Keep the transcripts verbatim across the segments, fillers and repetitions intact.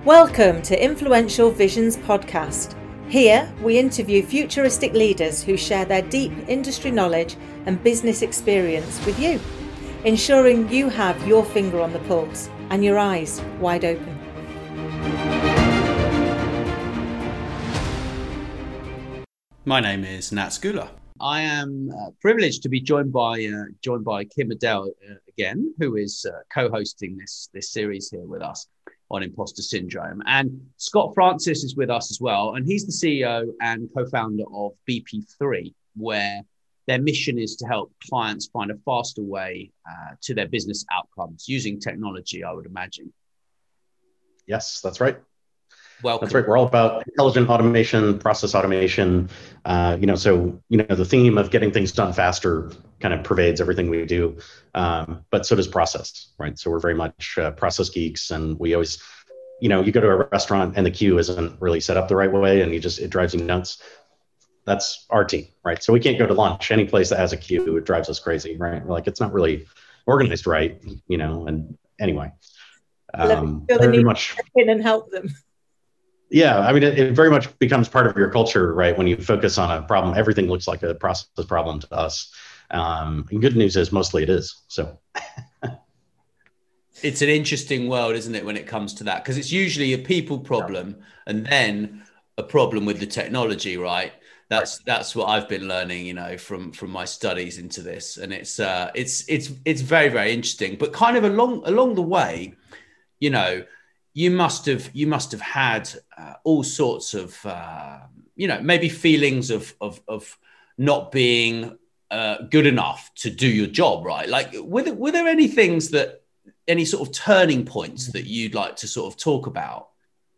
Welcome to Influential Visions podcast. Here, we interview futuristic leaders who share their deep industry knowledge and business experience with you, ensuring you have your finger on the pulse and your eyes wide open. My name is Nat Skula. I am uh, privileged to be joined by uh, joined by Kim Adele uh, again, who is uh, co-hosting this this series here with us on imposter syndrome. And Scott Francis is with us as well, and he's the C E O and co-founder of B P three, where their mission is to help clients find a faster way uh, to their business outcomes using technology, I would imagine. Yes, that's right. Welcome. That's right. We're all about intelligent automation, process automation. Uh, you know, so, you know, the theme of getting things done faster kind of pervades everything we do. Um, but so does process, right? So we're very much uh, process geeks, and we always, you know, you go to a restaurant and the queue isn't really set up the right way, and you just, it drives you nuts. That's our team, right? So we can't go to lunch any place that has a queue. It drives us crazy, right? We're like, it's not really organized right, you know, and anyway. Um, very much in and help them. Yeah, I mean, it, it very much becomes part of your culture, right? When you focus on a problem, everything looks like a process problem to us. Um, and good news is mostly it is. So it's an interesting world, isn't it, when it comes to that? Because it's usually a people problem and then a problem with the technology, right? That's that's what I've been learning, you know, from from my studies into this, and it's uh, it's it's it's very very interesting. But kind of along along the way, you know. You must have you must have had uh, all sorts of uh, you know, maybe feelings of of of not being uh, good enough to do your job, right? Like, were there, were there any things that any sort of turning points that you'd like to sort of talk about?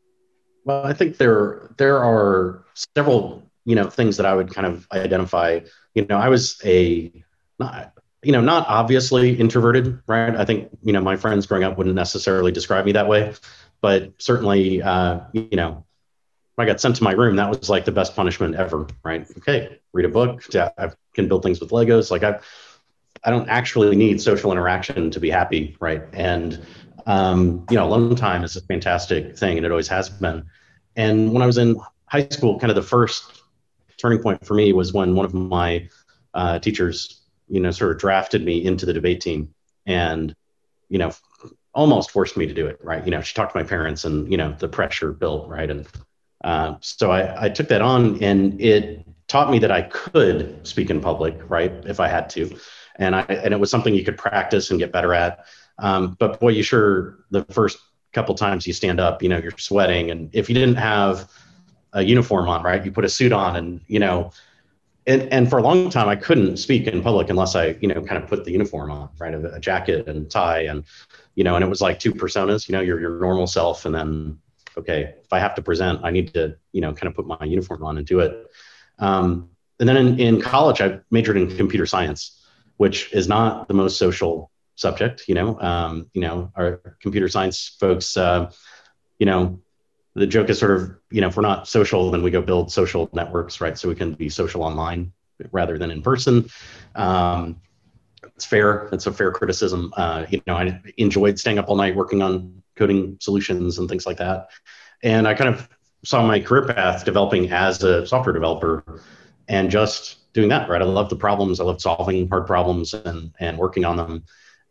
Well, I think there there are several, you know, things that I would kind of identify. You know, I was a not you know not obviously introverted, right? I think, you know, my friends growing up wouldn't necessarily describe me that way. But certainly, uh, you know, when I got sent to my room, that was like the best punishment ever, right? Okay, read a book. I can build things with Legos. Like I, I don't actually need social interaction to be happy, right? And um, you know, alone time is a fantastic thing, and it always has been. And when I was in high school, kind of the first turning point for me was when one of my uh, teachers, you know, sort of drafted me into the debate team, and you know. almost forced me to do it, right? You know, she talked to my parents, and, you know, the pressure built, right? And uh, so I, I took that on, and it taught me that I could speak in public, right? If I had to. And I, and it was something you could practice and get better at. Um, but boy, you sure, the first couple times you stand up, you know, you're sweating. And if you didn't have a uniform on, right, you put a suit on, and, you know, And, and for a long time, I couldn't speak in public unless I, you know, kind of put the uniform on, right? A, a jacket and tie, and, you know, and it was like two personas, you know, your, your normal self. And then, okay, if I have to present, I need to, you know, kind of put my uniform on and do it. Um, and then in, in college, I majored in computer science, which is not the most social subject, you know, um, you know, our computer science folks, uh, you know, the joke is sort of, you know, if we're not social, then we go build social networks, right? So we can be social online rather than in person. Um, it's fair. It's a fair criticism. Uh, you know, I enjoyed staying up all night working on coding solutions and things like that. And I kind of saw my career path developing as a software developer and just doing that, right? I love the problems. I love solving hard problems and, and working on them.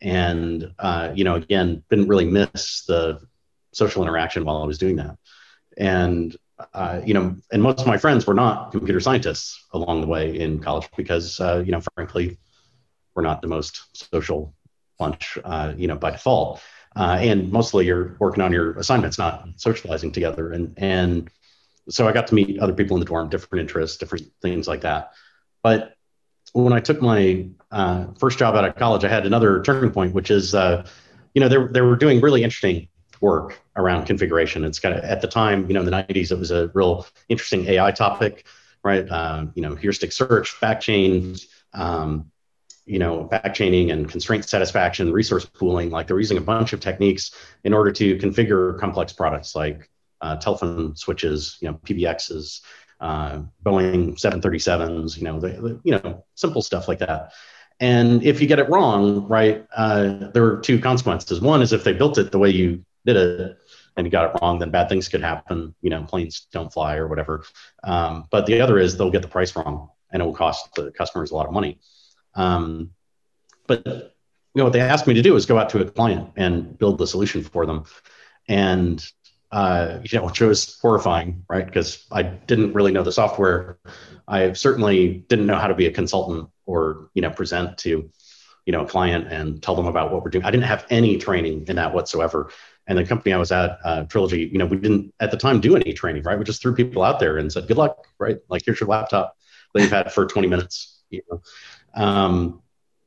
And, uh, you know, again, didn't really miss the social interaction while I was doing that. And, uh, you know, and most of my friends were not computer scientists along the way in college because, uh, you know, frankly, we're not the most social bunch, uh, you know, by default. Uh, and mostly you're working on your assignments, not socializing together. And, and so I got to meet other people in the dorm, different interests, different things like that. But when I took my uh, first job out of college, I had another turning point, which is, uh, you know, they, they were doing really interesting work around configuration. It's kind of, at the time, you know, in the nineties, it was a real interesting A I topic, right? Um, you know, heuristic search, backchain, um, you know, backchaining and constraint satisfaction, resource pooling. Like, they're using a bunch of techniques in order to configure complex products like uh, telephone switches, you know, P B Xs, uh, Boeing seven thirty-sevens, you know, the, the, you know, simple stuff like that. And if you get it wrong, right, uh, there are two consequences. One is if they built it the way you did it, and you got it wrong, then bad things could happen. You know, planes don't fly or whatever. Um, but the other is they'll get the price wrong, and it will cost the customers a lot of money. Um, but you know, what they asked me to do is go out to a client and build the solution for them. And uh, you know, which was horrifying, right? Because I didn't really know the software. I certainly didn't know how to be a consultant or, you know, present to, you know, a client and tell them about what we're doing. I didn't have any training in that whatsoever. And the company I was at, uh, Trilogy, you know, we didn't at the time do any training, right? We just threw people out there and said, good luck, right? Like, here's your laptop that you've had for twenty minutes, you know? Um,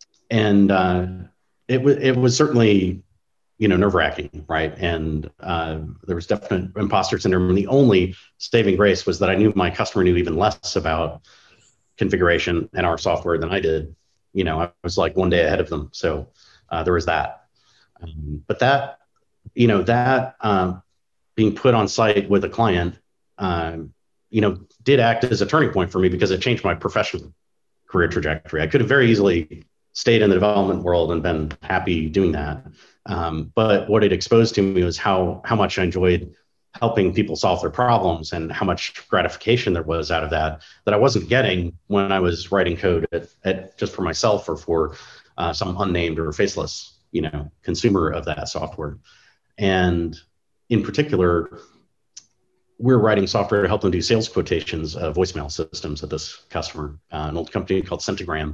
and uh, it, w- it was certainly, you know, nerve wracking, right? And uh, there was definite imposter syndrome. And the only saving grace was that I knew my customer knew even less about configuration and our software than I did. You know, I was like one day ahead of them. So uh, there was that. Um, but that, you know, that um, being put on site with a client, um, you know, did act as a turning point for me because it changed my professional career trajectory. I could have very easily stayed in the development world and been happy doing that. Um, but what it exposed to me was how how much I enjoyed helping people solve their problems and how much gratification there was out of that that I wasn't getting when I was writing code at, at just for myself or for uh, some unnamed or faceless, you know, consumer of that software. And in particular, we're writing software to help them do sales quotations of voicemail systems at this customer, uh, an old company called Centigram.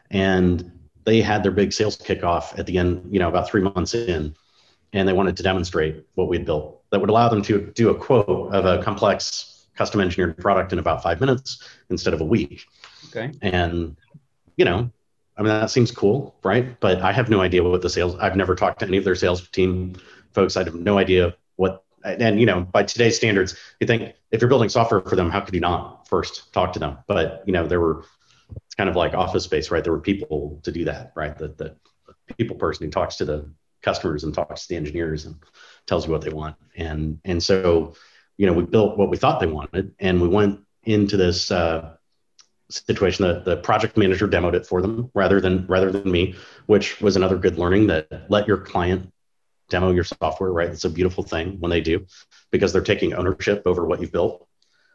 And they had their big sales kickoff at the end, you know, about three months in, and they wanted to demonstrate what we'd built that would allow them to do a quote of a complex custom engineered product in about five minutes instead of a week. Okay. And, you know, I mean, that seems cool, right? But I have no idea what the sales, I've never talked to any of their sales team folks. I have no idea what, and, you know, by today's standards, you think if you're building software for them, how could you not first talk to them? But, you know, there were, it's kind of like Office Space, right? There were people to do that, right? The, the people person who talks to the customers and talks to the engineers and tells you what they want. And, and so, you know, we built what we thought they wanted, and we went into this uh, situation that the project manager demoed it for them rather than, rather than me, which was another good learning, that let your client demo your software, right? It's a beautiful thing when they do, because they're taking ownership over what you've built.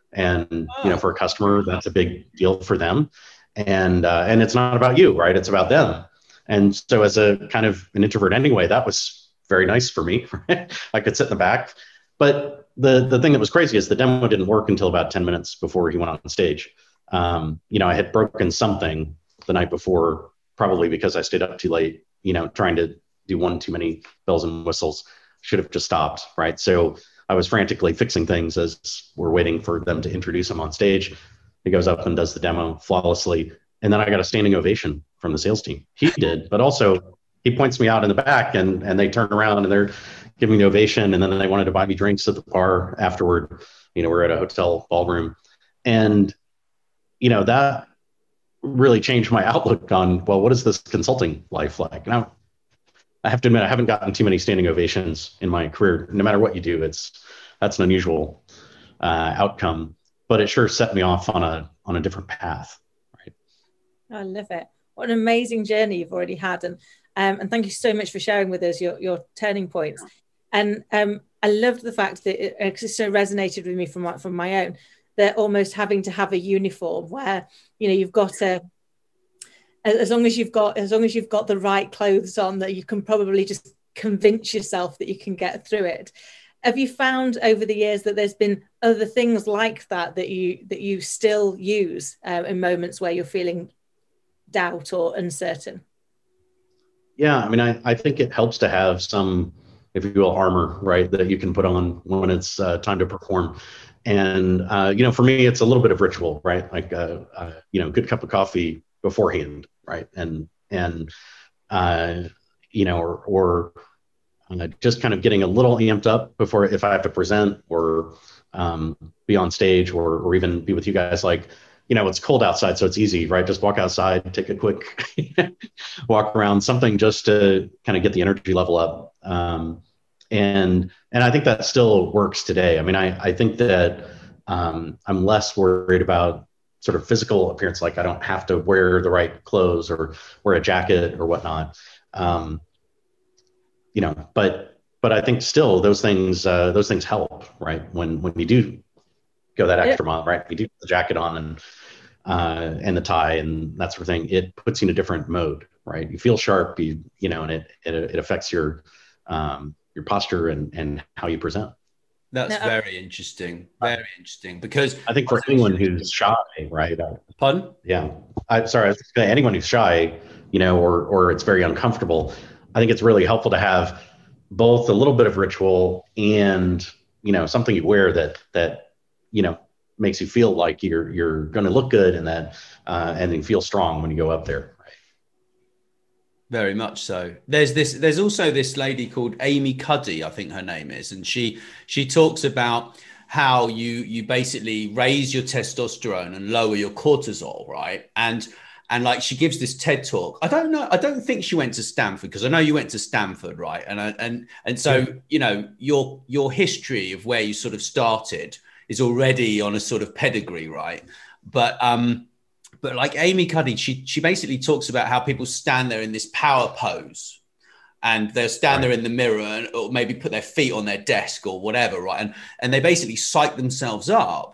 And, you know, for a customer, that's a big deal for them. And, uh, and it's not about you, right? It's about them. And so as a kind of an introvert anyway, that was very nice for me. Right? I could sit in the back. But the, the thing that was crazy is the demo didn't work until about ten minutes before he went on stage. Um, you know, I had broken something the night before, probably because I stayed up too late, you know, trying to do one too many bells and whistles. Should have just stopped, right? So I was frantically fixing things as we're waiting for them to introduce him on stage. He goes up and does the demo flawlessly. And then I got a standing ovation from the sales team. He did, but also he points me out in the back, and, and they turn around and they're giving me the ovation. And then they wanted to buy me drinks at the bar afterward. You know, we're at a hotel ballroom. And, you know, that really changed my outlook on, well, what is this consulting life like? Now, I have to admit, I haven't gotten too many standing ovations in my career. No matter what you do, it's that's an unusual uh, outcome. But it sure set me off on a on a different path. Right. I love it. What an amazing journey you've already had, and um, and thank you so much for sharing with us your your turning points. And um, I loved the fact that it, it just so resonated with me from my, from my own, that almost having to have a uniform where, you know, you've got a as long as you've got as long as you've got the right clothes on, that you can probably just convince yourself that you can get through it. Have you found over the years that there's been other things like that that you that you still use uh, in moments where you're feeling doubt or uncertain? Yeah, I mean, I, I think it helps to have some, if you will, armor, right, that you can put on when it's uh, time to perform. And, uh, you know, for me, it's a little bit of ritual, right? Like, uh, uh, you know, good cup of coffee beforehand, right? And, and uh, you know, or, or uh, just kind of getting a little amped up before, if I have to present or um, be on stage or, or even be with you guys, like, you know, it's cold outside, so it's easy, right? Just walk outside, take a quick walk around, something just to kind of get the energy level up. Um, and, and I think that still works today. I mean, I, I think that um, I'm less worried about sort of physical appearance. Like, I don't have to wear the right clothes or wear a jacket or whatnot. Um, you know, but but I think still those things, uh, those things help, right? When, when you do go that extra mile, right? You do put the jacket on and, uh, and the tie and that sort of thing. It puts you in a different mode, right? You feel sharp, you, you know, and it, it, it affects your, um, your posture and, and how you present. That's no, very interesting. Very interesting because I think for anyone who's shy, right? Uh, Pardon? Yeah. I sorry, I was just saying, anyone who's shy, you know, or or it's very uncomfortable. I think it's really helpful to have both a little bit of ritual and, you know, something you wear that that, you know, makes you feel like you're you're going to look good and that uh, and then feel strong when you go up there. Very much so. There's this. There's also this lady called Amy Cuddy, I think her name is, and she she talks about how you you basically raise your testosterone and lower your cortisol, right? And and like she gives this TED talk. I don't know. I don't think she went to Stanford because I know you went to Stanford, right? And I, and and so yeah. you know your your history of where you sort of started is already on a sort of pedigree, right? But um. But like Amy Cuddy, she she basically talks about how people stand there in this power pose and they'll stand right. there in the mirror and, or maybe put their feet on their desk or whatever, right? And and they basically psych themselves up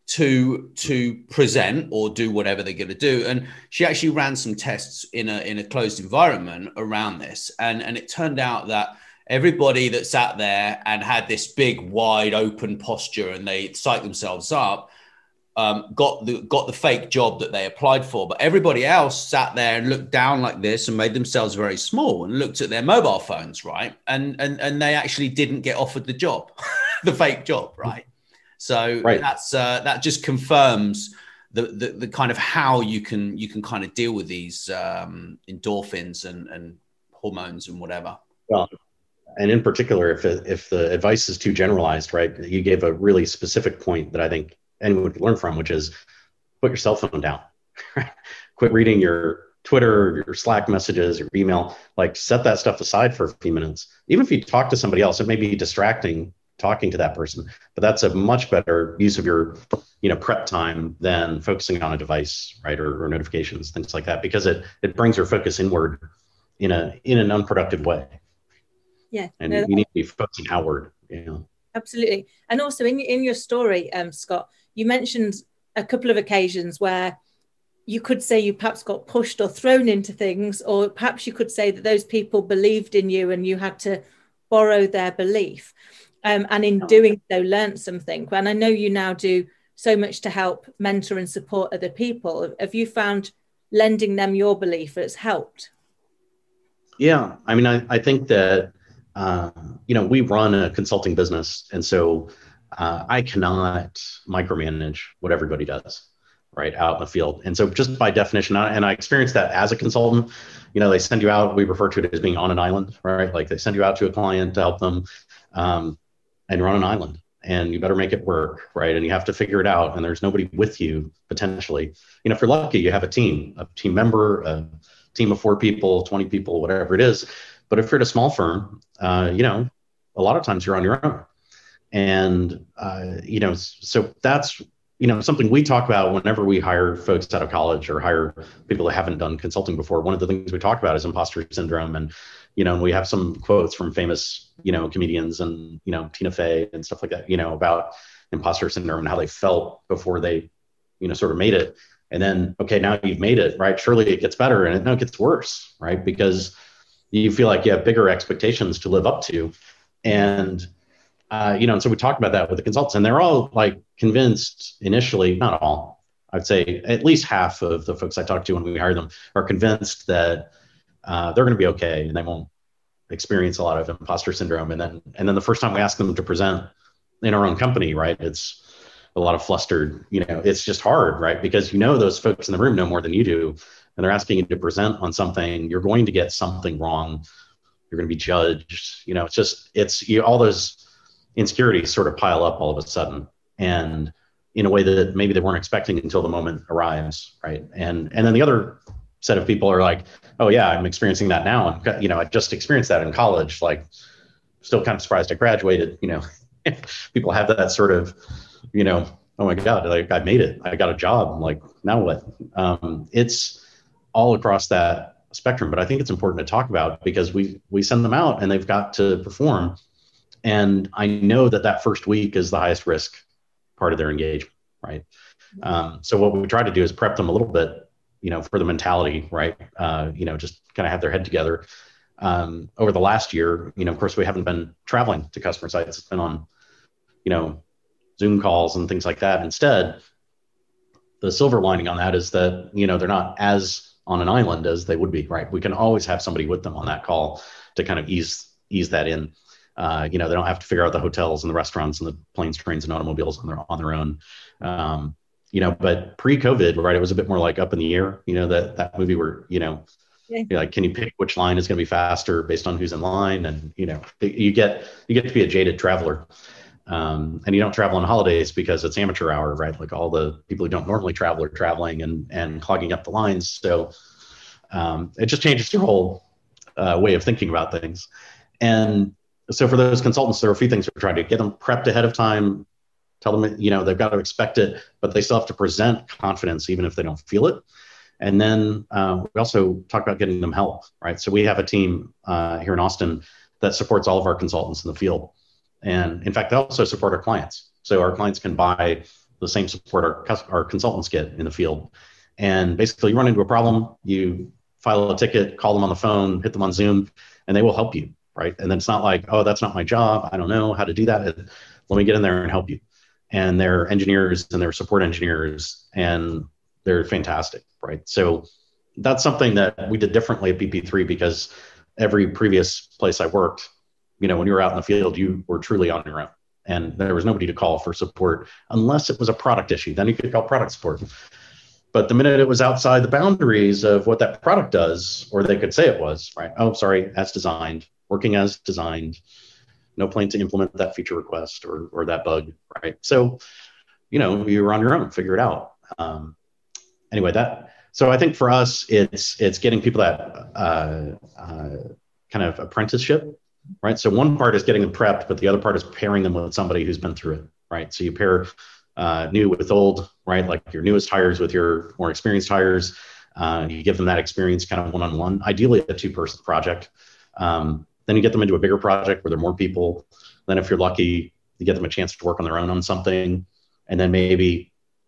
to to present or do whatever they're going to do. And she actually ran some tests in a in a closed environment around this. And, and it turned out that everybody that sat there and had this big, wide open posture and they psyched themselves up, Um, got the got the fake job that they applied for, but everybody else sat there and looked down like this and made themselves very small and looked at their mobile phones, right? And and and they actually didn't get offered the job, the fake job, right? So right. that's uh, that just confirms the, the the kind of how you can you can kind of deal with these um, endorphins and and hormones and whatever. Well, and in particular, if if the advice is too generalized, right? You gave a really specific point that I think anyone could learn from, which is put your cell phone down. Quit reading your Twitter, your Slack messages, your email. Like set that stuff aside for a few minutes. Even if you talk to somebody else, it may be distracting talking to that person, but that's a much better use of your, you know, prep time than focusing on a device, right, or, or notifications, things like that, because it it brings your focus inward in a in an unproductive way. Yeah, and no, you need to be focusing outward. You know. Absolutely, and also in in your story, um, Scott, you mentioned a couple of occasions where you could say you perhaps got pushed or thrown into things, or perhaps you could say that those people believed in you and you had to borrow their belief. Um, and in doing so, learned something. And I know you now do so much to help mentor and support other people. Have you found lending them your belief has helped? Yeah, I mean, I, I think that, uh, you know, we run a consulting business. And so uh, I cannot micromanage what everybody does, right, out in the field. And so just by definition, and I experienced that as a consultant, you know, they send you out, we refer to it as being on an island, right? Like they send you out to a client to help them. Um, and you're on an island and you better make it work, right? And you have to figure it out. And there's nobody with you potentially. You know, if you're lucky, you have a team, a team member, a team of four people, twenty people, whatever it is. But if you're at a small firm, uh, you know, a lot of times you're on your own. And, uh, you know, so that's, you know, something we talk about whenever we hire folks out of college or hire people that haven't done consulting before. One of the things we talk about is imposter syndrome. And, you know, we have some quotes from famous, you know, comedians and, you know, Tina Fey and stuff like that, you know, about imposter syndrome and how they felt before they, you know, sort of made it. And then, okay, now you've made it, right? Surely it gets better. And it, no, it gets worse, right? Because you feel like you have bigger expectations to live up to. And, uh, you know, and so we talked about that with the consultants, and they're all like convinced initially, not all, I'd say at least half of the folks I talked to when we hired them are convinced that uh, they're going to be okay and they won't experience a lot of imposter syndrome. And then, and then the first time we ask them to present in our own company, right, it's a lot of flustered, you know, it's just hard, right? Because, you know, those folks in the room know more than you do, and they're asking you to present on something, you're going to get something wrong. You're going to be judged. You know, it's just, it's you, all those insecurities sort of pile up all of a sudden, and in a way that maybe they weren't expecting until the moment arrives, right? And and then the other set of people are like, oh yeah, I'm experiencing that now. And, you know, I just experienced that in college, like still kind of surprised I graduated, you know. People have that sort of, you know, oh my God, like I made it, I got a job. I'm like, now what? Um, it's all across that spectrum, but I think it's important to talk about because we we send them out and they've got to perform. And I know that that first week is the highest risk part of their engagement, right? Um, so what we try to do is prep them a little bit, you know, for the mentality, right? Uh, you know, just kind of have their head together. Um, over the last year, you know, of course, we haven't been traveling to customer sites. It's been on, you know, Zoom calls and things like that. Instead, the silver lining on that is that, you know, they're not as on an island as they would be, right? We can always have somebody with them on that call to kind of ease ease that in. Uh, you know, they don't have to figure out the hotels and the restaurants and the planes, trains, and automobiles on their on their own. Um, you know, but pre-COVID, right, it was a bit more like Up in the Air. You know, that that movie where, you know, yeah. you're like, can you pick which line is going to be faster based on who's in line? And you know, you get you get to be a jaded traveler. Um, and you don't travel on holidays because it's amateur hour, right? Like all the people who don't normally travel are traveling and, and clogging up the lines. So um, it just changes your whole uh, way of thinking about things. And so for those consultants, there are a few things we're trying to get them prepped ahead of time, tell them, you know, they've got to expect it, but they still have to present confidence, even if they don't feel it. And then uh, we also talk about getting them help, right? So we have a team uh, here in Austin that supports all of our consultants in the field. And in fact, they also support our clients. So our clients can buy the same support our, our consultants get in the field. And basically you run into a problem, you file a ticket, call them on the phone, hit them on Zoom, and they will help you, right? And then it's not like, oh, that's not my job. I don't know how to do that. Let me get in there and help you. And they're engineers and they're support engineers and they're fantastic, right? So that's something that we did differently at B P three because every previous place I worked, you know, when you were out in the field, you were truly on your own and there was nobody to call for support unless it was a product issue. Then you could call product support. But the minute it was outside the boundaries of what that product does, or they could say it was, right? Oh, sorry, as designed, working as designed, no plan to implement that feature request or, or that bug, right? So, you know, you were on your own, figure it out. Um, anyway, that, so I think for us, it's, it's getting people that uh, uh, kind of apprenticeship. Right. So one part is getting them prepped, but the other part is pairing them with somebody who's been through it. Right. So you pair uh, new with old, right? Like your newest hires with your more experienced hires. Uh, you give them that experience kind of one-on-one, ideally a two-person project. Um, then you get them into a bigger project where there are more people. Then if you're lucky, you get them a chance to work on their own on something. And then maybe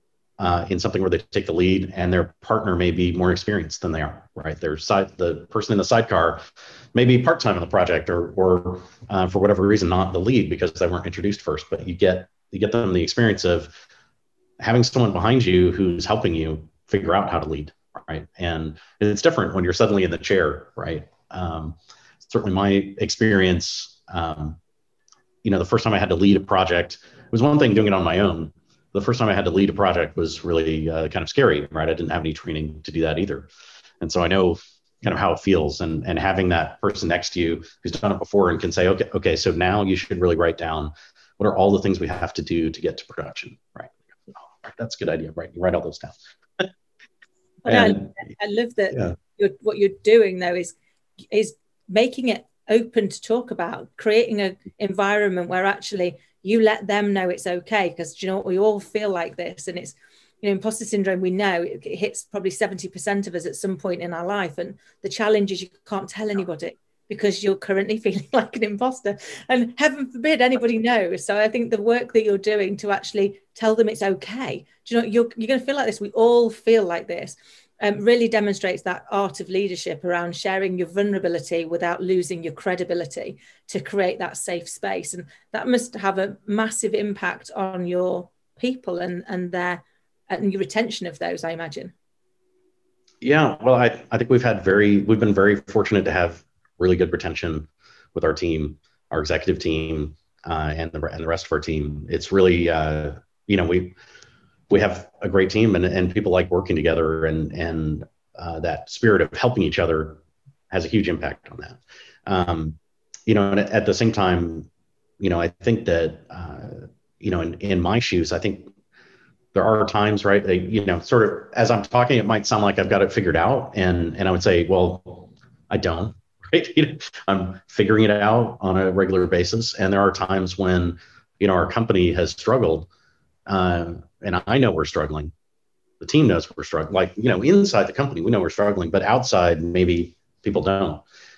uh, in something where they take the lead and their partner may be more experienced than they are, right? Their side, the person in the sidecar may be part-time on the project or, or uh, for whatever reason, not the lead because they weren't introduced first, but you get, you get them the experience of having someone behind you who's helping you figure out how to lead, right? And it's different when you're suddenly in the chair, right? Um, certainly my experience, um, you know, the first time I had to lead a project, it was one thing doing it on my own. The first time I had to lead a project was really uh, kind of scary, right? I didn't have any training to do that either. And so I know kind of how it feels and, and having that person next to you who's done it before and can say, okay, okay, so now you should really write down what are all the things we have to do to get to production, right? Oh, that's a good idea, right? You write all those down. and, I, I love that yeah. you're, what you're doing though is, is making it open to talk about, creating an environment where actually you let them know it's okay, because you know what, we all feel like this, and it's, you know, imposter syndrome, we know it, it hits probably seventy percent of us at some point in our life, and the challenge is you can't tell anybody because you're currently feeling like an imposter, and heaven forbid anybody knows. So I think the work that you're doing to actually tell them it's okay, do you know, you're, you're going to feel like this, we all feel like this, Um, really demonstrates that art of leadership around sharing your vulnerability without losing your credibility to create that safe space. And that must have a massive impact on your people and, and their and your retention of those, I imagine. Yeah, well, I, I think we've had very, we've been very fortunate to have really good retention with our team, our executive team, uh, and, the, and the rest of our team. It's really, uh, you know, we, we have a great team and, and people like working together, and, and uh, that spirit of helping each other has a huge impact on that. Um, you know, and at the same time, you know, I think that, uh, you know, in, in my shoes, I think there are times, right, they, you know, sort of as I'm talking, it might sound like I've got it figured out. And, and I would say, well, I don't, right? You know, I'm figuring it out on a regular basis. And there are times when, you know, our company has struggled. Uh, and I know we're struggling. The team knows we're struggling. Like, you know, inside the company, we know we're struggling, but outside, maybe people don't.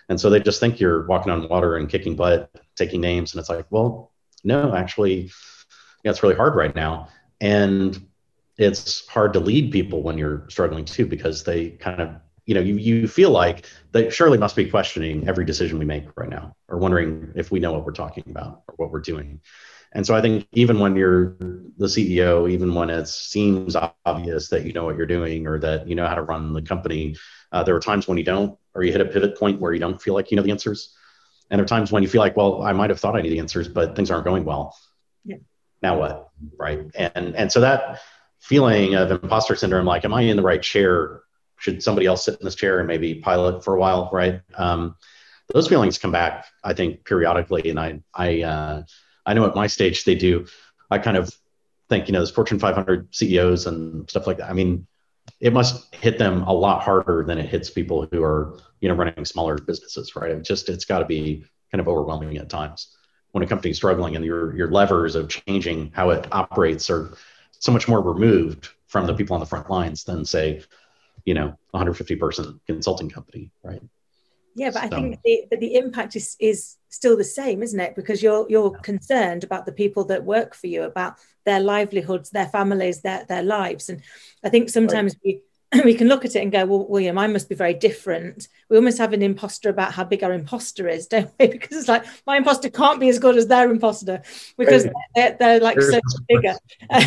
And so they just think you're walking on water and kicking butt, taking names. And it's like, well, no, actually, yeah, it's really hard right now. And it's hard to lead people when you're struggling too, because they kind of, you know, you, you feel like they surely must be questioning every decision we make right now, or wondering if we know what we're talking about or what we're doing. And so I think even when you're the C E O, even when it seems obvious that you know what you're doing or that you know how to run the company, uh, there are times when you don't, or you hit a pivot point where you don't feel like you know the answers. And there are times when you feel like, well, I might have thought I knew the answers, but things aren't going well. Yeah. Now what? Right. And and so that feeling of imposter syndrome, like, am I in the right chair? Should somebody else sit in this chair and maybe pilot for a while? Right. Um, those feelings come back, I think, periodically. And I, I, uh, I know at my stage they do. I kind of think, you know, there's Fortune five hundred C E Os and stuff like that. I mean, it must hit them a lot harder than it hits people who are, you know, running smaller businesses, right? It just, it's got to be kind of overwhelming at times when a company's struggling and your your levers of changing how it operates are so much more removed from the people on the front lines than, say, you know, one hundred fifty person consulting company, right? Yeah, but so. I think the, the impact is, is still the same, isn't it? Because you're you're yeah. concerned about the people that work for you, about their livelihoods, their families, their their lives. And I think sometimes right. we we can look at it and go, well, well, you know, mine must be very different. We almost have an imposter about how big our imposter is, don't we? Because it's like, my imposter can't be as good as their imposter because right. they're, they're like There's so much bigger.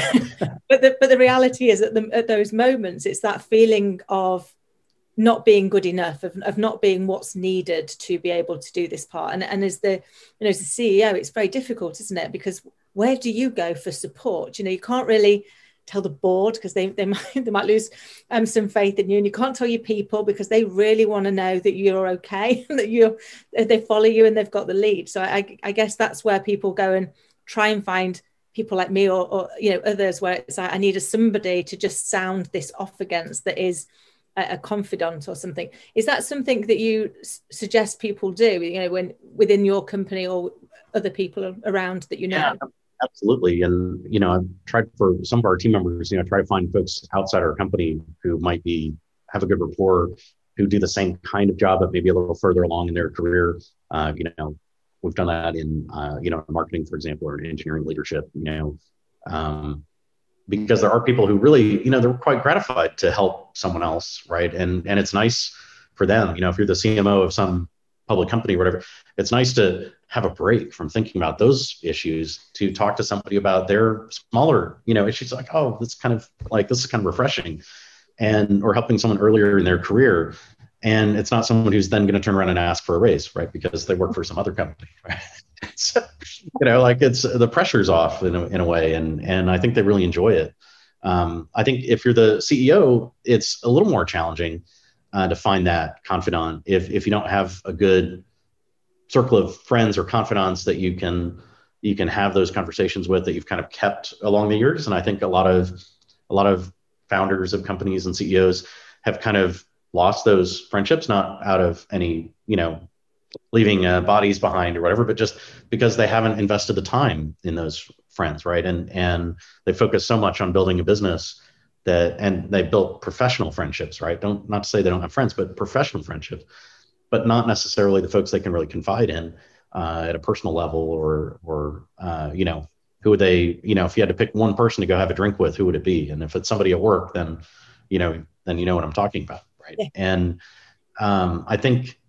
but the but the reality is, at the at those moments, it's that feeling of not being good enough, of, of not being what's needed to be able to do this part. And, and as the, you know, as the C E O, it's very difficult, isn't it? Because where do you go for support? You know, you can't really tell the board because they, they might they might lose um, some faith in you, and you can't tell your people because they really want to know that you're okay, that you they follow you and they've got the lead. So I, I guess that's where people go and try and find people like me or, or you know, others where it's like, I need a somebody to just sound this off against that is a confidant or something. Is that something that you s- suggest people do, you know, when within your company or other people around that you know? Yeah, absolutely. And, you know, I've tried for some of our team members, you know, try to find folks outside our company who might be, have a good rapport, who do the same kind of job, but maybe a little further along in their career. Uh, you know, we've done that in, uh, you know, marketing, for example, or engineering leadership, you know, um, because there are people who really, you know, they're quite gratified to help someone else, right? And and it's nice for them, you know, if you're the C M O of some public company or whatever, it's nice to have a break from thinking about those issues to talk to somebody about their smaller, you know, issues, like, oh, that's kind of like, this is kind of refreshing, and or helping someone earlier in their career. And it's not someone who's then going to turn around and ask for a raise, right? Because they work for some other company, right? So, you know, like, it's, the pressure's off in a, in a way. And, and I think they really enjoy it. Um, I think if you're the C E O, it's a little more challenging uh, to find that confidant if, if you don't have a good circle of friends or confidants that you can, you can have those conversations with, that you've kind of kept along the years. And I think a lot of, a lot of founders of companies and C E Os have kind of lost those friendships, not out of any, you know, leaving uh, bodies behind or whatever, but just because they haven't invested the time in those friends, right? And and they focus so much on building a business that, and they built professional friendships, right? Don't, not to say they don't have friends, but professional friendships, but not necessarily the folks they can really confide in uh, at a personal level, or or uh, you know, who would they, you know, if you had to pick one person to go have a drink with, who would it be? And if it's somebody at work, then you know, then you know what I'm talking about, right? Yeah. And um, I think.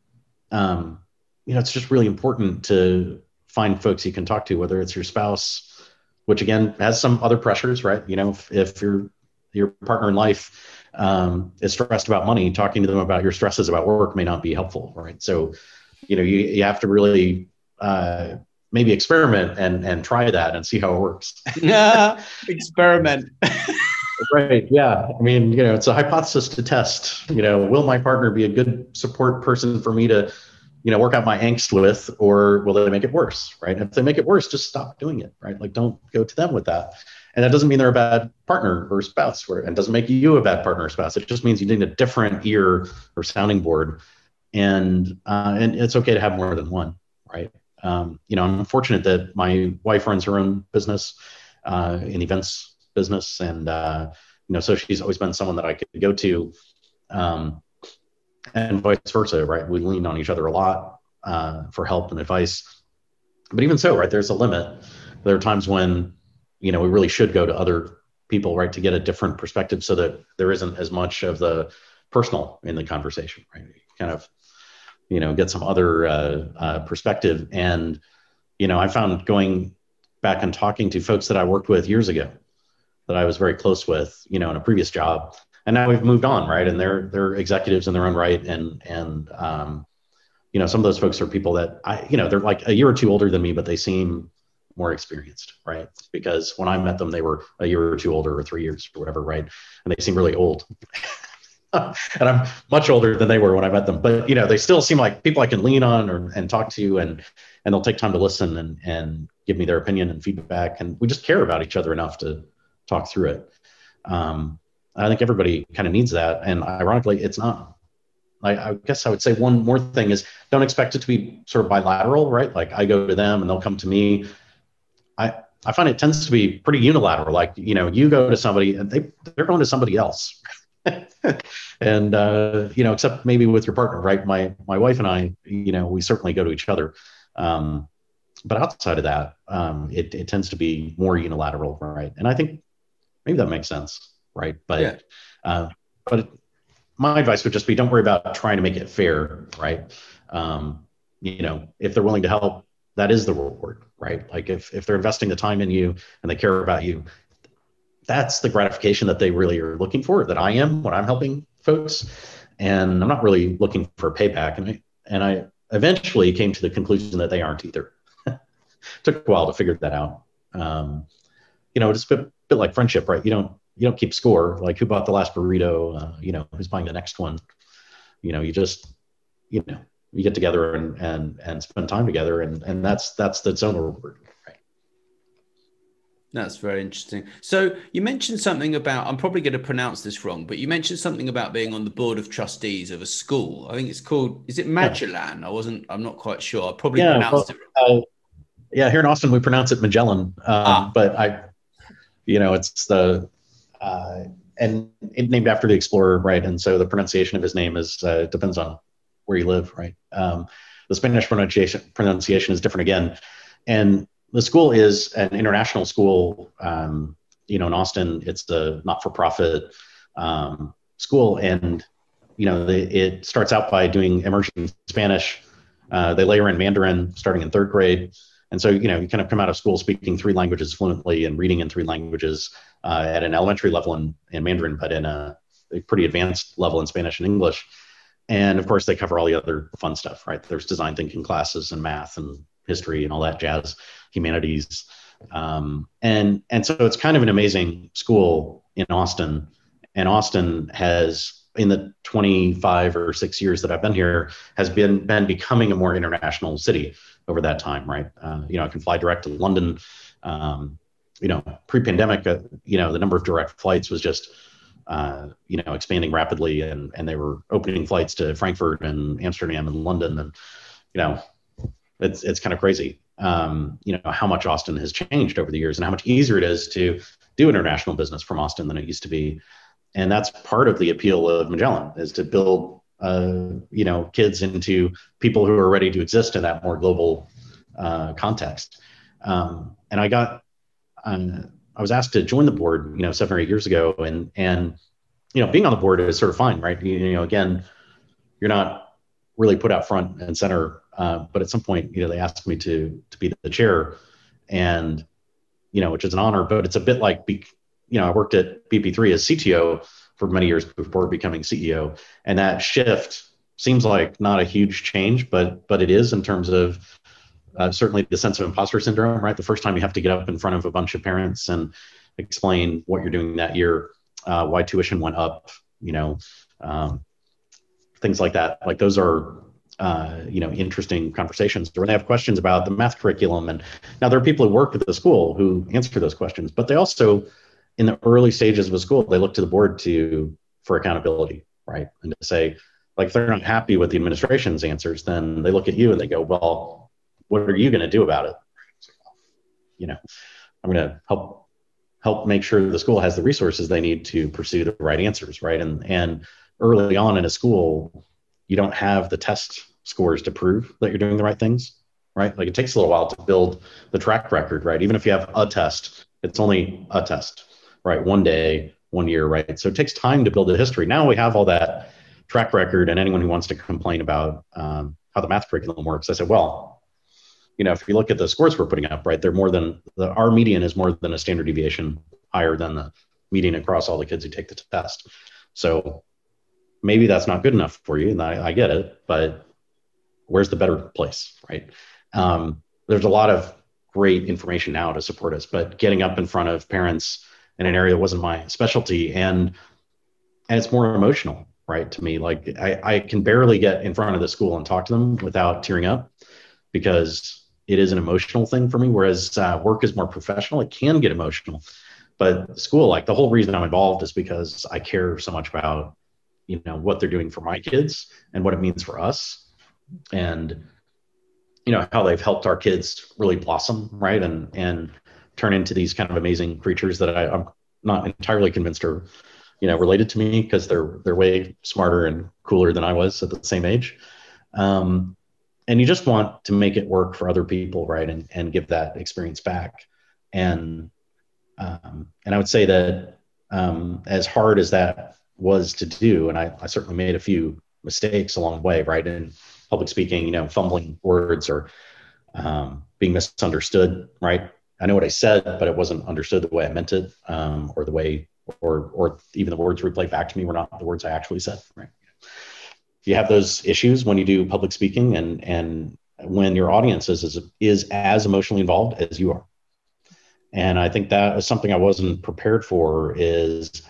Um, you know, it's just really important to find folks you can talk to, whether it's your spouse, which again has some other pressures, right? You know, if, if your your partner in life um, is stressed about money, talking to them about your stresses about work may not be helpful, right? So, you know, you, you have to really uh, maybe experiment and and try that and see how it works. Yeah, experiment. Right. Yeah. I mean, you know, it's a hypothesis to test. You know, will my partner be a good support person for me to, you know, work out my angst with, or will they make it worse, right? And if they make it worse, just stop doing it, right? Like, don't go to them with that. And that doesn't mean they're a bad partner or spouse, or, and doesn't make you a bad partner or spouse. It just means you need a different ear or sounding board. And uh, and it's okay to have more than one, right? Um, you know, I'm fortunate that my wife runs her own business uh, in events business. And, uh, you know, so she's always been someone that I could go to. Um, and vice versa, right? We lean on each other a lot uh, for help and advice. But even so, right, there's a limit. There are times when, you know, we really should go to other people, right, to get a different perspective so that there isn't as much of the personal in the conversation, right? Kind of, you know, get some other uh, uh, perspective. And, you know, I found going back and talking to folks that I worked with years ago that I was very close with, you know, in a previous job. And now we've moved on, right? And they're they're executives in their own right. And, and um, you know, some of those folks are people that I, you know, they're like a year or two older than me, but they seem more experienced, right? Because when I met them, they were a year or two older or three years or whatever, right? And they seem really old. And I'm much older than they were when I met them, but you know, they still seem like people I can lean on or, and talk to, and and they'll take time to listen and and give me their opinion and feedback, and we just care about each other enough to talk through it. Um, I think everybody kind of needs that, and ironically, it's not. I, I guess I would say one more thing is don't expect it to be sort of bilateral, right? Like I go to them and they'll come to me. I I find it tends to be pretty unilateral. Like, you know, you go to somebody and they they're going to somebody else. And, uh, you know, except maybe with your partner, right? My, my wife and I, you know, we certainly go to each other. Um, but outside of that, um, it, it tends to be more unilateral, right? And I think maybe that makes sense, right? But, yeah. uh, but it, my advice would just be, don't worry about trying to make it fair, right? Um, you know, if they're willing to help, that is the reward, right? Like if, if they're investing the time in you and they care about you, that's the gratification that they really are looking for, that I am when I'm helping folks. And I'm not really looking for payback. And I, and I eventually came to the conclusion that they aren't either. Took a while to figure that out. Um, you know, it's a bit, bit like friendship, right? You don't, you don't keep score, like who bought the last burrito, uh, you know, who's buying the next one. You know, you just, you know, you get together and, and, and spend time together. And, and that's, that's the zone reward. That's very interesting. So you mentioned something about, I'm probably going to pronounce this wrong, but you mentioned something about being on the board of trustees of a school. I think it's called, is it Magellan? I wasn't, I'm not quite sure. I probably yeah, pronounced well, it wrong. Uh, yeah, here in Austin, we pronounce it Magellan. Um, ah. But I, you know, it's the, uh, and it named after the explorer, right? And so the pronunciation of his name is, uh, depends on where you live, right? Um, the Spanish pronunciation pronunciation is different again. And the school is an international school. Um, you know, in Austin, it's the not-for-profit um, school, and you know, they, it starts out by doing immersion Spanish. Uh, they layer in Mandarin starting in third grade, and so you know, you kind of come out of school speaking three languages fluently and reading in three languages uh, at an elementary level in, in Mandarin, but in a, a pretty advanced level in Spanish and English. And of course, they cover all the other fun stuff, right? There's design thinking classes and math and history and all that jazz, humanities. Um, and, and so it's kind of an amazing school in Austin. And Austin has, in the twenty-five or six years that I've been here, has been, been becoming a more international city over that time, right? Uh, you know, I can fly direct to London. Um, you know, pre-pandemic, uh, you know, the number of direct flights was just, uh, you know, expanding rapidly, and, and they were opening flights to Frankfurt and Amsterdam and London. And, you know, It's it's kind of crazy, um, you know, how much Austin has changed over the years and how much easier it is to do international business from Austin than it used to be. And that's part of the appeal of Magellan, is to build, uh, you know, kids into people who are ready to exist in that more global uh, context. Um, and I got, um, I was asked to join the board, you know, seven or eight years ago, and and you know, being on the board is sort of fine, right? You, you know, again, you're not really put out front and center. Uh, but at some point, you know, they asked me to to be the chair, and you know, which is an honor. But it's a bit like, be, you know, I worked at B P three as C T O for many years before becoming C E O, and that shift seems like not a huge change, but but it is, in terms of uh, certainly the sense of imposter syndrome. Right, the first time you have to get up in front of a bunch of parents and explain what you're doing that year, uh, why tuition went up, you know, um, things like that. Like those are. Uh, you know, interesting conversations, or when they have questions about the math curriculum. And now there are people who work at the school who answer those questions, but they also, in the early stages of a school, they look to the board to for accountability, right? And to say, like, if they're not happy with the administration's answers, then they look at you and they go, well, what are you going to do about it? You know, I'm going to help help make sure the school has the resources they need to pursue the right answers, right? And and early on in a school, you don't have the test scores to prove that you're doing the right things, right? Like it takes a little while to build the track record, right? Even if you have a test, it's only a test, right? One day, one year, right? So it takes time to build a history. Now we have all that track record, and anyone who wants to complain about um, how the math curriculum works, I said, well, you know, if you look at the scores we're putting up, right, they're more than the, our median is more than a standard deviation higher than the median across all the kids who take the test. So maybe that's not good enough for you, and I, I get it, but where's the better place, right? Um, there's a lot of great information now to support us, but getting up in front of parents in an area that wasn't my specialty, and and it's more emotional, right, to me. Like I, I can barely get in front of the school and talk to them without tearing up, because it is an emotional thing for me, whereas uh, work is more professional. It can get emotional, but school, like the whole reason I'm involved is because I care so much about, you know, what they're doing for my kids and what it means for us, and you know how they've helped our kids really blossom, right, and and turn into these kind of amazing creatures that I, I'm not entirely convinced are, you know, related to me, because they're they're way smarter and cooler than I was at the same age. Um, and you just want to make it work for other people, right, and and give that experience back. And um, and I would say that um, as hard as that was to do, and I, I certainly made a few mistakes along the way, right, in public speaking, you know, fumbling words or um, being misunderstood, right. I know what I said, but it wasn't understood the way I meant it, um, or the way, or or even the words replayed back to me were not the words I actually said, right. You have those issues when you do public speaking, and and when your audience is, is is as emotionally involved as you are. And I think that is something I wasn't prepared for, is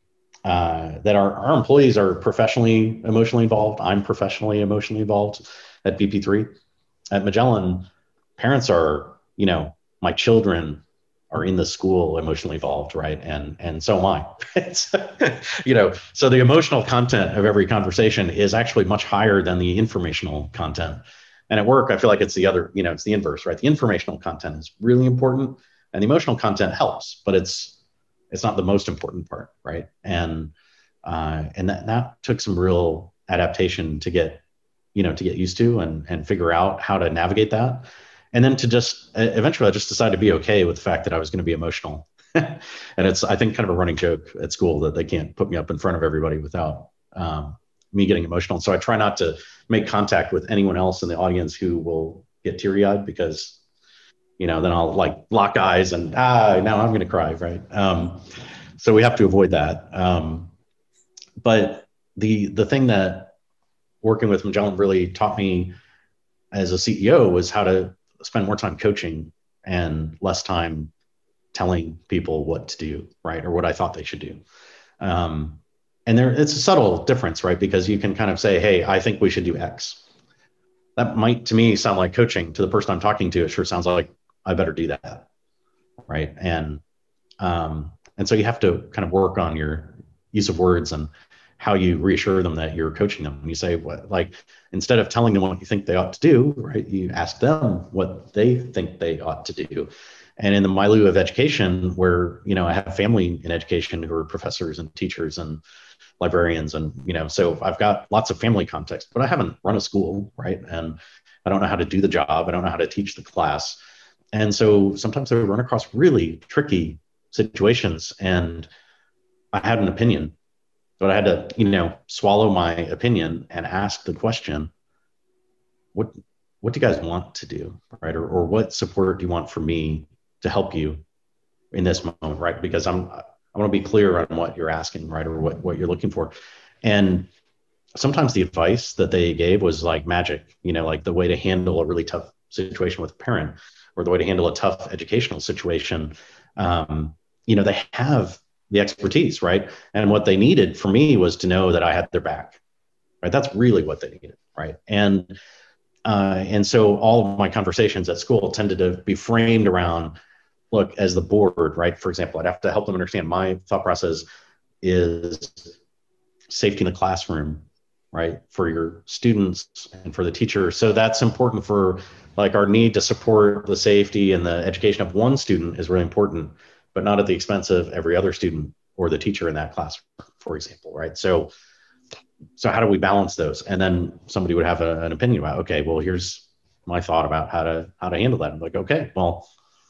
uh, that our, our employees are professionally emotionally involved. I'm professionally emotionally involved at B P three. At Magellan, parents are, you know, my children are in the school emotionally involved, right? And and so am I. It's, you know, so the emotional content of every conversation is actually much higher than the informational content. And at work, I feel like it's the other, you know, it's the inverse, right? The informational content is really important, and the emotional content helps, but it's it's not the most important part, right? And uh, and that that took some real adaptation to get, you know, to get used to and and figure out how to navigate that. And then to just, eventually I just decided to be okay with the fact that I was going to be emotional. And it's, I think, kind of a running joke at school that they can't put me up in front of everybody without um, me getting emotional. So I try not to make contact with anyone else in the audience who will get teary eyed, because, you know, then I'll like lock eyes and, ah, now I'm going to cry. Right. Um, so we have to avoid that. Um, but the, the thing that working with Magellan really taught me as a C E O was how to spend more time coaching and less time telling people what to do, right, or what I thought they should do. Um, and there, it's a subtle difference, right, because you can kind of say, hey, I think we should do X. That might, to me, sound like coaching. To the person I'm talking to, it sure sounds like I better do that, right? And um, and so you have to kind of work on your use of words and how you reassure them that you're coaching them. And you say, what, like, instead of telling them what you think they ought to do, right, you ask them what they think they ought to do. And in the milieu of education, where, you know, I have family in education who are professors and teachers and librarians, and, you know, so I've got lots of family context, but I haven't run a school, right? And I don't know how to do the job. I don't know how to teach the class. And so sometimes I run across really tricky situations, and I had an opinion, but I had to, you know, swallow my opinion and ask the question, what, what do you guys want to do, right? Or, or what support do you want from me to help you in this moment, right? Because I'm, I want to be clear on what you're asking, right? Or what, what you're looking for. And sometimes the advice that they gave was like magic, you know, like the way to handle a really tough situation with a parent, or the way to handle a tough educational situation. Um, you know, they have the expertise, right? And what they needed for me was to know that I had their back, right? That's really what they needed, right? And uh, and so all of my conversations at school tended to be framed around, look, as the board, right? For example, I'd have to help them understand my thought process is safety in the classroom, right? For your students and for the teacher. So that's important for, like, our need to support the safety and the education of one student is really important, but not at the expense of every other student or the teacher in that class, for example, right? So so how do we balance those? And then somebody would have a, an opinion about, okay, well, here's my thought about how to how to handle that. I'm like, okay, well,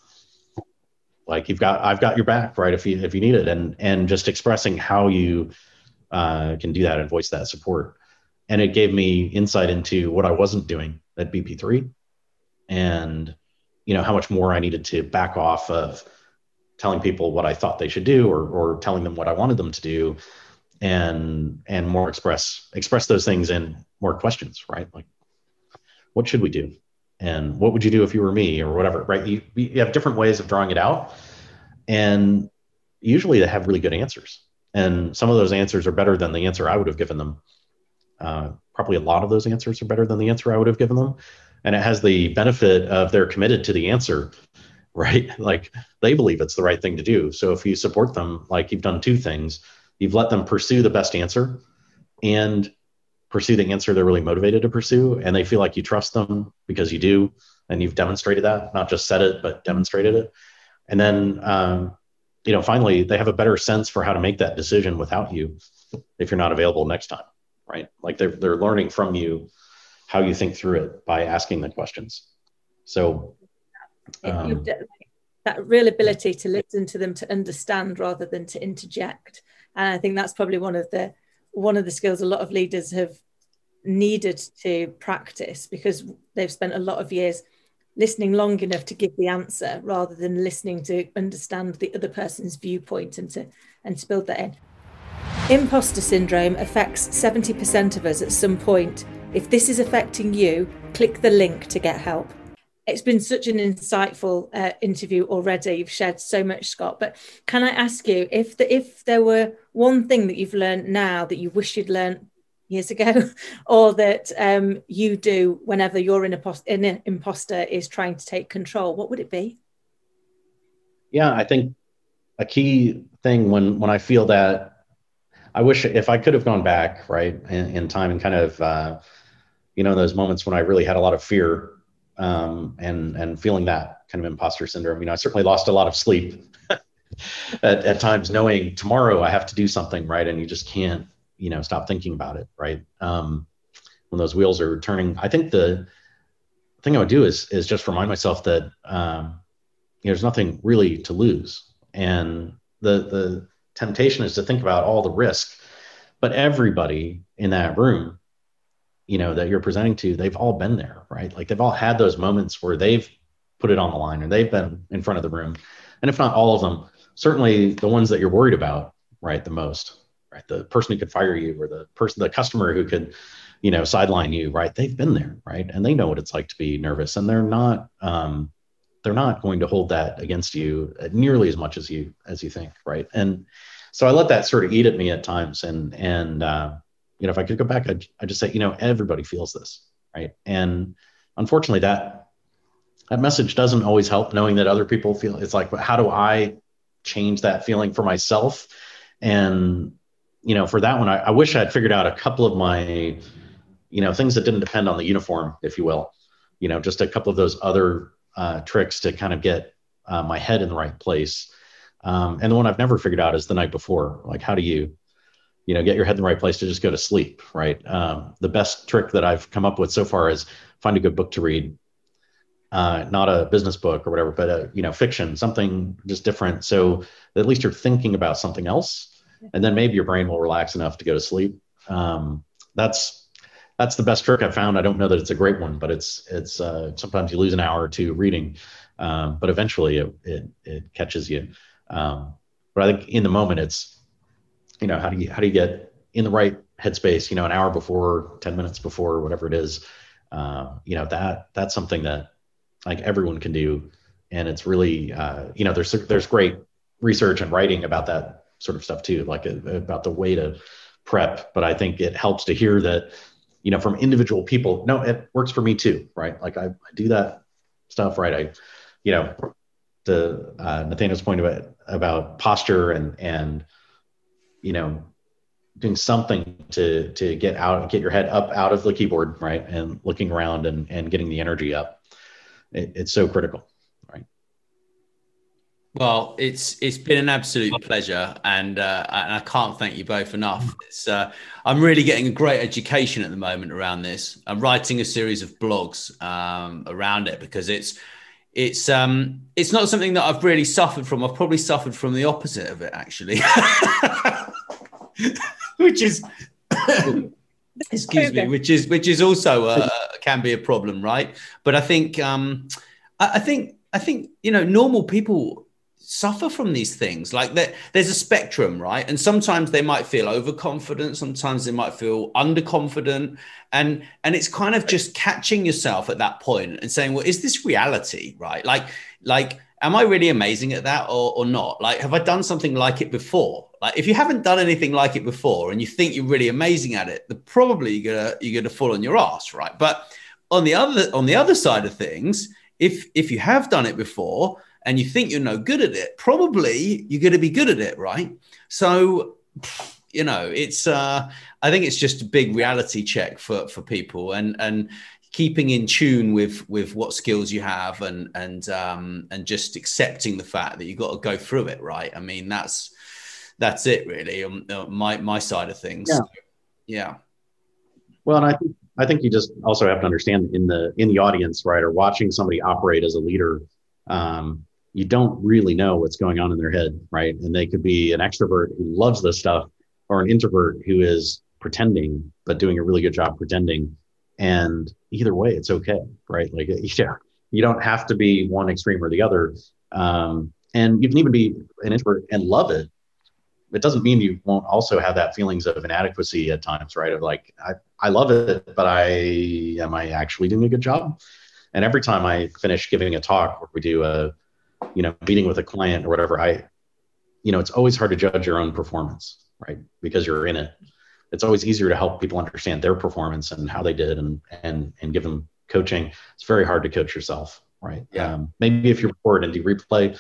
like you've got I've got your back, right? If you if you need it, and and just expressing how you uh, can do that and voice that support. And it gave me insight into what I wasn't doing at B P three, and you know how much more I needed to back off of telling people what I thought they should do, or or telling them what I wanted them to do, and and more express express those things in more questions, right? Like, what should we do? And what would you do if you were me, or whatever, right? You, you have different ways of drawing it out, and usually they have really good answers. And some of those answers are better than the answer I would have given them. Uh, probably a lot of those answers are better than the answer I would have given them. And it has the benefit of they're committed to the answer, right? Like they believe it's the right thing to do. So if you support them, like you've done two things, you've let them pursue the best answer and pursue the answer they're really motivated to pursue. And they feel like you trust them because you do. And you've demonstrated that, not just said it, but demonstrated it. And then, um, you know, finally, they have a better sense for how to make that decision without you if you're not available next time, right? Like they're, they're learning from you how you think through it by asking the questions. So um, that real ability to listen to them, to understand rather than to interject. And I think that's probably one of the one of the skills a lot of leaders have needed to practice, because they've spent a lot of years listening long enough to give the answer rather than listening to understand the other person's viewpoint and to and to build that in. Imposter syndrome affects seventy percent of us at some point. If this is affecting you, click the link to get help. It's been such an insightful uh, interview already. You've shared so much, Scott. But can I ask you, if the, if there were one thing that you've learned now that you wish you'd learned years ago, or that um, you do whenever you're in a in an imposter is trying to take control, what would it be? Yeah, I think a key thing when when I feel that, I wish if I could have gone back, right, in, in time and kind of, uh, you know, those moments when I really had a lot of fear um, and and feeling that kind of imposter syndrome. You know, I certainly lost a lot of sleep at, at times, knowing tomorrow I have to do something, right, and you just can't, you know, stop thinking about it, right? Um, when those wheels are turning, I think the thing I would do is is just remind myself that um, you know, there's nothing really to lose, and the the temptation is to think about all the risk, but everybody in that room, you know, that you're presenting to, they've all been there, right? Like they've all had those moments where they've put it on the line and they've been in front of the room, and if not all of them, certainly the ones that you're worried about, right, the most. Right, the person who could fire you, or the person, the customer who could, you know, sideline you, right? They've been there, right, and they know what it's like to be nervous, and they're not, um, they're not going to hold that against you nearly as much as you as you think, right? And so I let that sort of eat at me at times, and and uh, you know, if I could go back, I'd, I'd just say, you know, everybody feels this, right? And unfortunately, that that message doesn't always help. Knowing that other people feel, it's like, how do I change that feeling for myself? And you know, for that one, I, I wish I had figured out a couple of my, you know, things that didn't depend on the uniform, if you will, you know, just a couple of those other uh, tricks to kind of get uh, my head in the right place. Um, and the one I've never figured out is the night before. Like, how do you, you know, get your head in the right place to just go to sleep, right? Um, the best trick that I've come up with so far is find a good book to read, uh, not a business book or whatever, but a, you know, fiction, something just different. So at least you're thinking about something else. And then maybe your brain will relax enough to go to sleep. Um, that's that's the best trick I've found. I don't know that it's a great one, but it's it's uh, sometimes you lose an hour or two reading, um, but eventually it it, it catches you. Um, but I think in the moment, it's, you know, how do you how do you get in the right headspace? You know, an hour before, ten minutes before, whatever it is. Uh, you know, that that's something that like everyone can do, and it's really uh, you know, there's there's great research and writing about that sort of stuff too, like a, about the way to prep. But I think it helps to hear that, you know, from individual people, no, it works for me too, right? Like I, I do that stuff, right? I, you know, to uh, Nathaniel's point about, about posture and, and, you know, doing something to, to get out, get your head up out of the keyboard, right? And looking around and, and getting the energy up. It, it's so critical. Well, it's it's been an absolute pleasure, and uh, and I can't thank you both enough. It's uh, I'm really getting a great education at the moment around this. I'm writing a series of blogs um, around it because it's it's um it's not something that I've really suffered from. I've probably suffered from the opposite of it, actually, which is excuse okay. me, which is which is also uh, can be a problem, right? But I think um I, I think I think you know normal people suffer from these things. Like that, there's a spectrum, right? And sometimes they might feel overconfident, sometimes they might feel underconfident, and and it's kind of just catching yourself at that point and saying, well, is this reality, right? Like like am I really amazing at that or, or not? Like, have I done something like it before? Like, if you haven't done anything like it before and you think you're really amazing at it, then probably you're gonna you're gonna fall on your ass, right? But on the other on the other side of things, if if you have done it before and you think you're no good at it, probably you're going to be good at it, right? So, you know, it's, uh, I think it's just a big reality check for, for people, and, and keeping in tune with, with what skills you have, and, and, um, and just accepting the fact that you've got to go through it, right? I mean, that's, that's it really on my, my side of things. Yeah. So, yeah. Well, and I think, I think you just also have to understand in the, in the audience, right, or watching somebody operate as a leader, um, you don't really know what's going on in their head, right? And they could be an extrovert who loves this stuff, or an introvert who is pretending, but doing a really good job pretending. And either way, it's okay, right? Like, yeah, you don't have to be one extreme or the other. Um, and you can even be an introvert and love it. It doesn't mean you won't also have that feelings of inadequacy at times, right? Of like, I, I love it, but I, am I actually doing a good job? And every time I finish giving a talk, or we do a, you know, meeting with a client or whatever, I, you know, it's always hard to judge your own performance, right? Because you're in it. It's always easier to help people understand their performance and how they did, and, and, and give them coaching. It's very hard to coach yourself, right? Yeah. Um, maybe if you record and do replay,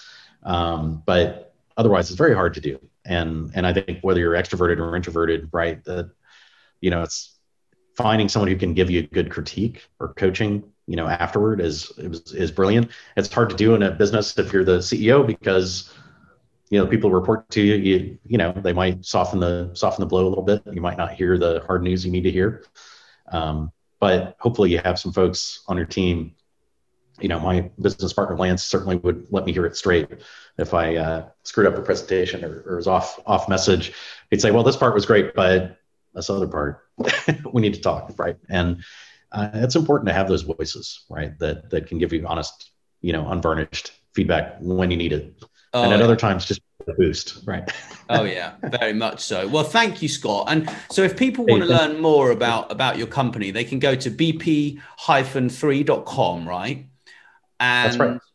um, but otherwise it's very hard to do. And, and I think whether you're extroverted or introverted, right, that, you know, it's finding someone who can give you a good critique or coaching, you know, afterward is, is, is brilliant. It's hard to do in a business if you're the C E O, because, you know, people report to you, you, you know, they might soften the, soften the blow a little bit. You might not hear the hard news you need to hear. Um, but hopefully you have some folks on your team. You know, my business partner, Lance, certainly would let me hear it straight. If I uh, screwed up a presentation or, or was off, off message, he'd say, well, this part was great, but this other part, we need to talk. Right. And, Uh, it's important to have those voices, right? That that can give you honest, you know, unvarnished feedback when you need it, oh, and at yeah. other times just a boost, right? Oh yeah, very much so. Well, thank you, Scott. And so, if people want to learn more about about your company, they can go to b p dash three dot com, right? And that's right.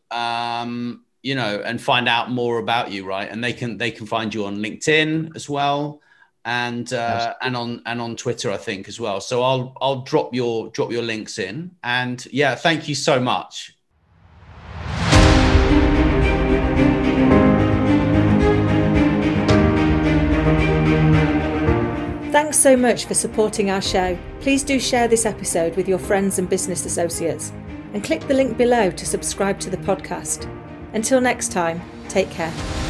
Um, you know, and find out more about you, right? And they can they can find you on LinkedIn as well. And uh, and on and on Twitter, I think, as well. So I'll I'll drop your drop your links in. And yeah, thank you so much. Thanks so much for supporting our show. Please do share this episode with your friends and business associates, and click the link below to subscribe to the podcast. Until next time, take care.